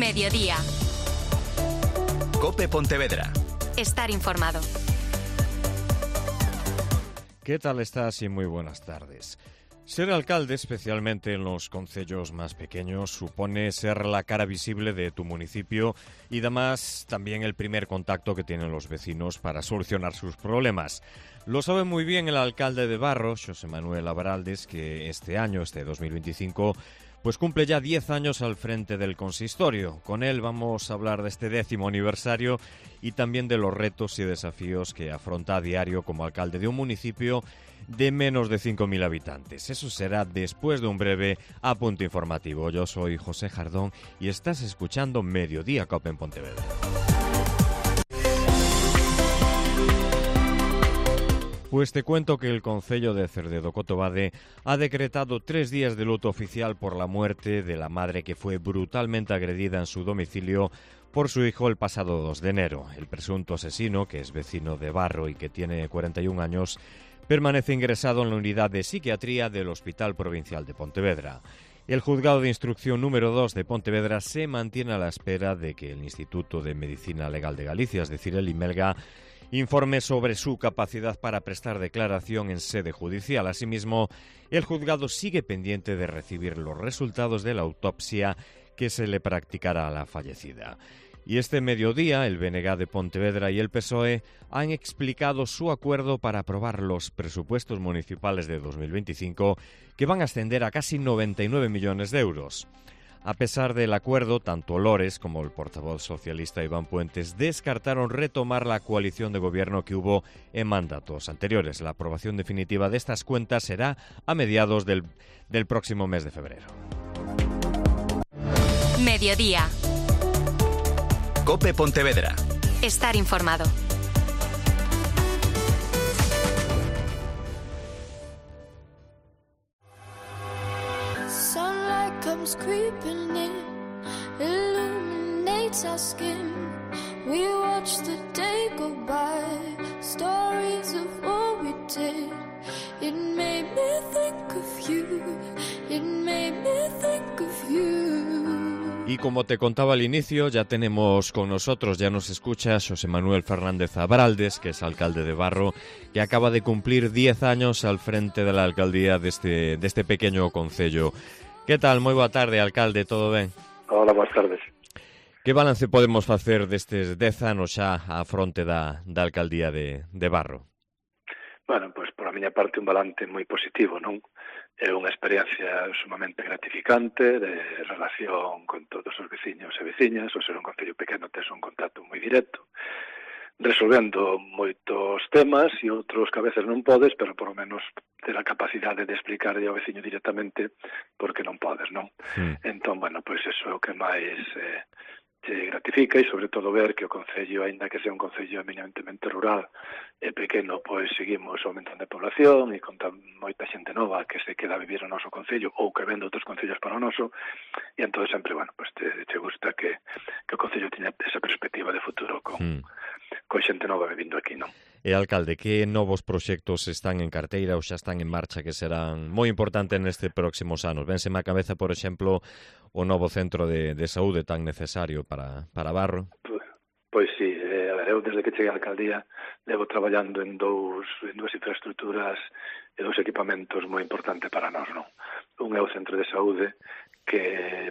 Mediodía. COPE Pontevedra. Estar informado. ¿Qué tal estás? Y muy buenas tardes. Ser alcalde, especialmente en los concellos más pequeños, supone ser la cara visible de tu municipio y además también el primer contacto que tienen los vecinos para solucionar sus problemas. Lo sabe muy bien el alcalde de Barro, Xosé Manuel Abraldes, que este año, 2025, pues cumple ya 10 años al frente del consistorio. Con él vamos a hablar de este 10º aniversario y también de los retos y desafíos que afronta a diario como alcalde de un municipio de menos de 5.000 habitantes. Eso será después de un breve apunte informativo. Yo soy José Jardón y estás escuchando Mediodía COPE en Pontevedra. Pues te cuento que el Concello de Cerdedo-Cotobade ha decretado 3 días de luto oficial por la muerte de la madre que fue brutalmente agredida en su domicilio por su hijo el pasado 2 de enero. El presunto asesino, que es vecino de Barro y que tiene 41 años, permanece ingresado en la unidad de psiquiatría del Hospital Provincial de Pontevedra. El Juzgado de Instrucción número 2 de Pontevedra se mantiene a la espera de que el Instituto de Medicina Legal de Galicia, es decir, el IMELGA, informe sobre su capacidad para prestar declaración en sede judicial. Asimismo, el juzgado sigue pendiente de recibir los resultados de la autopsia que se le practicará a la fallecida. Y este mediodía, el BNG de Pontevedra y el PSOE han explicado su acuerdo para aprobar los presupuestos municipales de 2025, que van a ascender a casi 99 millones de euros. A pesar del acuerdo, tanto Lores como el portavoz socialista Iván Puentes descartaron retomar la coalición de gobierno que hubo en mandatos anteriores. La aprobación definitiva de estas cuentas será a mediados del próximo mes de febrero. Mediodía. COPE Pontevedra. Estar informado. Comes creeping in, illuminates our skin. We watch the day go by, stories of what we did. It made me think of you, it made me think of you. Y como te contaba al inicio, ya tenemos con nosotros, ya nos escucha Xosé Manuel Fernández Abraldes, que es alcalde de Barro, que acaba de cumplir 10 años al frente de la alcaldía de este pequeño concello. Que tal? Moi boa tarde, alcalde, todo ben? Hola, boas tardes. Que balance podemos facer destes 10 anos xa á fronte da alcaldía de Barro? Bueno, pois por a miña parte un balance moi positivo, non? É unha experiencia sumamente gratificante de relación con todos os veciños e veciñas, o ser un concello pequeno tes un contacto moi directo, resolvendo moitos temas e outros que a veces non podes, pero por lo menos ter a capacidade de explicarlle ao veciño directamente porque non podes, non? Entón, bueno, pois eso é o que máis te gratifica e sobre todo ver que o concello, aínda que sea un concello eminentemente rural e pequeno, pois seguimos aumentando a población e con moita xente nova que se queda a vivir no noso concello ou que ven de outros concellos para o noso e entón sempre, bueno, pois te gusta que o concello teña esa perspectiva de futuro con xente nova vivindo aquí, non? E, alcalde, que novos proxectos están en carteira ou xa están en marcha que serán moi importantes nestes próximos anos? Vénseme á cabeza, por exemplo, o novo centro de saúde tan necesario para Barro? Pois sí, a ver, eu desde que cheguei á alcaldía levo traballando en dúas infraestructuras e 2 equipamentos moi importantes para nós, non? Un é o centro de saúde que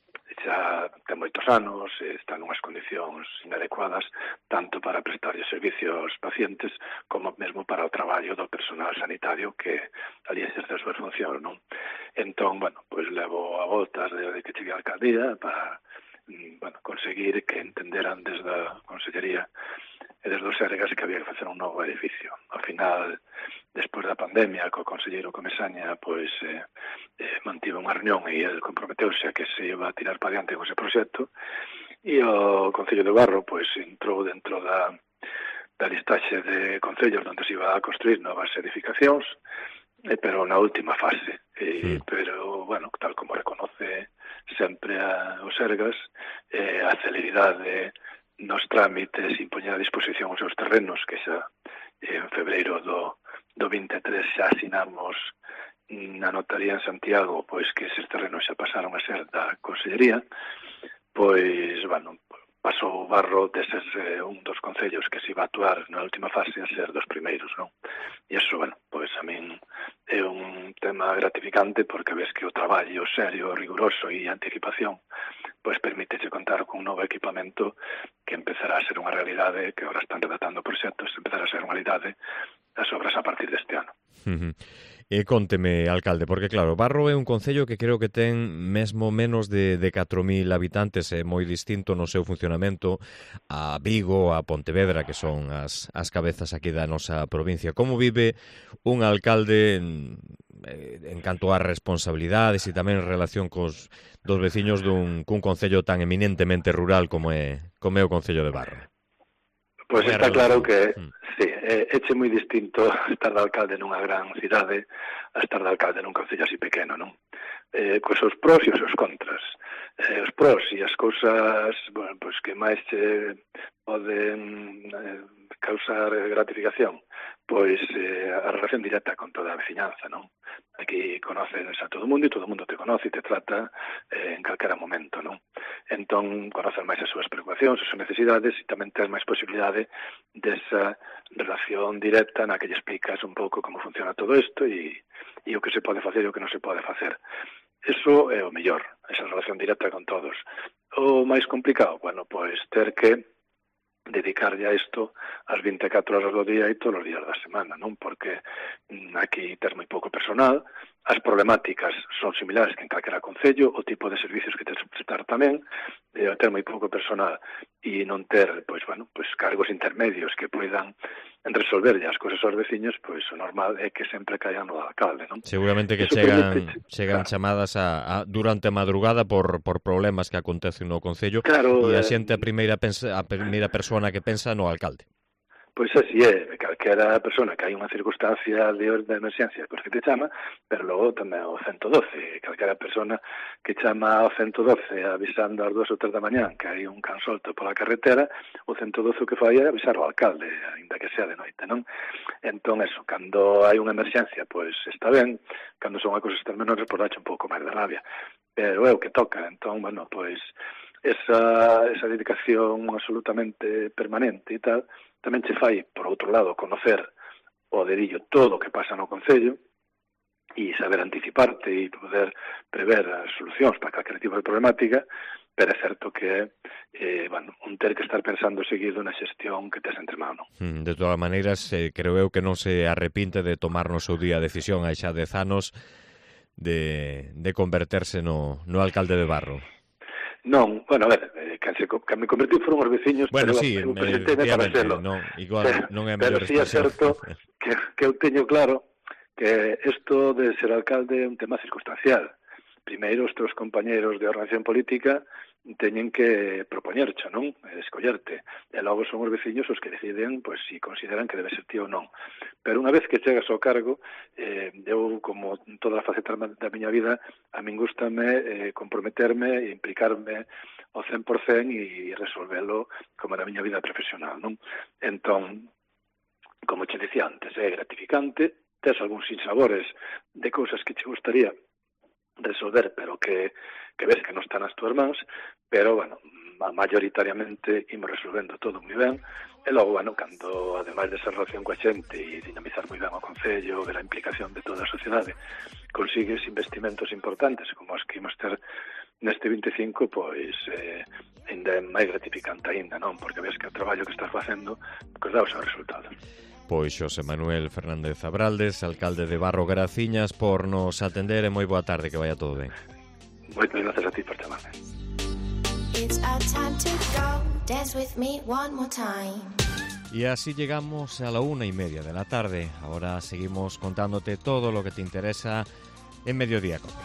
xa ten moitos anos, está nunhas condicións inadecuadas, tanto para prestar servicios aos pacientes como mesmo para o traballo do personal sanitario que ali exerce a súa función, non? Entón, bueno, pois levo a voltas desde que cheguei á alcaldía para conseguir que entenderan desde a Consellería e desde os Sergas que había que facer un novo edificio. Ao final, despois da pandemia, co conselleiro Comesaña, pois mantive unha reunión e ele comprometeuse a que se iba a tirar para diante con ese proxecto e o Concello de Barro pois entrou dentro da listaxe de concellos onde se iba a construir novas edificacións, pero na última fase. Pero, bueno, tal como reconoce sempre o Sergas, a celeridade nos trámites e poñer a disposición os seus terrenos, que xa en febreiro do 23 xa asinamos na notaría en Santiago, pois que eses terrenos xa pasaron a ser da Consellería, pois, bueno, pasou Barro de ser un dos concellos que se iba a actuar na última fase a ser dos primeiros, non? E iso, bueno, pois a min é un tema gratificante porque ves que o traballo serio, riguroso e anticipación pois permítese contar con un novo equipamento que empezará a ser unha realidade, que agora están redactando proxectos, empezará a ser unha realidade as obras a partir deste ano. E conteme, alcalde, porque claro, Barro é un concello que creo que ten mesmo menos de 4.000 habitantes, é moi distinto no seu funcionamento a Vigo, a Pontevedra, que son as cabezas aquí da nosa provincia. Como vive un alcalde en canto a responsabilidades e tamén en relación dos veciños cun concello tan eminentemente rural como é o concello de Barro? Pois está claro que, sí, éche moi distinto estar de alcalde nunha gran cidade a estar de alcalde nun concello así pequeno, non? Cos seus pros e os seus contras. Os pros e as cousas, bueno, pois que máis poden causar gratificación, pois a relación directa con toda a veciñanza, non? Aquí conoces a todo o mundo e todo o mundo te conoce e te trata en calquera momento, non? Entón, conoces máis as súas preocupacións, as súas necesidades e tamén tens máis posibilidade desa relación directa na que lle explicas un pouco como funciona todo isto e o que se pode facer e o que non se pode facer. Eso é o mellor, esa relación directa con todos. O máis complicado, bueno, pois ter que dedicarlle a isto as 24 horas do día e todos os días da semana, non? Porque aquí ter moi pouco personal, as problemáticas son similares que en calquera concello, o tipo de servicios que tens que prestar tamén, ter moi pouco personal e non ter, pois, bueno, pois cargos intermedios que poidan resolverlle as cousas aos veciños, pois o normal é que sempre caian no alcalde, non? Seguramente que chegan chamadas durante a madrugada por problemas que acontecen no concello, claro, e a xente a primeira persona que pensa no alcalde. Pois así é, calquera persona que hai unha circunstancia de emerxencia, pois que te chama, pero logo tamén o 112, calquera persona que chama ao 112 avisando ás 2 ou 3 da mañán que hai un can solto pola carretera, o 112 o que fai é avisar ao alcalde, ainda que sea de noite, non? Entón, eso, cando hai unha emerxencia, pois está ben, cando son a cousas tan menores, pois dache un pouco máis de rabia, pero é o que toca, entón, bueno, pois esa dedicación absolutamente permanente e tal, tamén che fai, por outro lado, conocer o dedillo todo o que pasa no concello e saber anticiparte e poder prever as solucións para calquer tipo de problemática, pero é certo que bueno, un ter que estar pensando seguido na xestión que tes entre mano. De todas maneiras, creo eu que non se arrepinte de tomar no seu día a decisión hai xa 10 anos de converterse no alcalde de Barro. Non, bueno, a ver, que me convertiu foron os veciños, bueno, pero sí, eu presentei para serlo. No, igual non é a mellor expresión. Pero sí é certo que eu teño claro que isto de ser alcalde é un tema circunstancial. Primeiro, os teus compañeros de organización política teñen que propoñercho, non? Escollerte. E logo son os veciños os que deciden, pois, si consideran que debe ser ti ou non. Pero unha vez que chegas ao cargo, eu, como toda a faceta da miña vida, a min gustame comprometerme e implicarme ao 100% e resolvelo como na miña vida profesional, non? Entón, como che dicía antes, é gratificante, tes algúns sinsabores de cousas que che gustaría resolver, pero que ves que non están nas túas mans, pero, bueno, mayoritariamente imos resolvendo todo moi ben, e logo, bueno, cando, ademais de ser relación coa xente e dinamizar moi ben o concello, ver a implicación de toda a sociedade, consigues investimentos importantes, como os que imos ter neste 25, pois, ainda é máis gratificante ainda, non? Porque ves que o traballo que estás facendo, pois dá os seus resultados. Pois Xosé Manuel Fernández Abraldes, alcalde de Barro Graciñas, por nos atender e moi boa tarde, que vaya todo ben. Moitas gracias a ti por chamarme. Y así llegamos a la 1:30 de la tarde. Ahora seguimos contándote todo lo que te interesa en Mediodía Cope.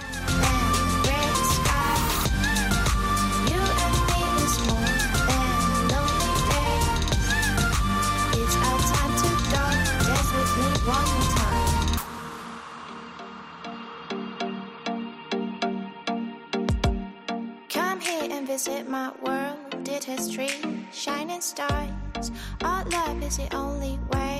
Visit my world, it has trees, shining stars. Our love is the only way.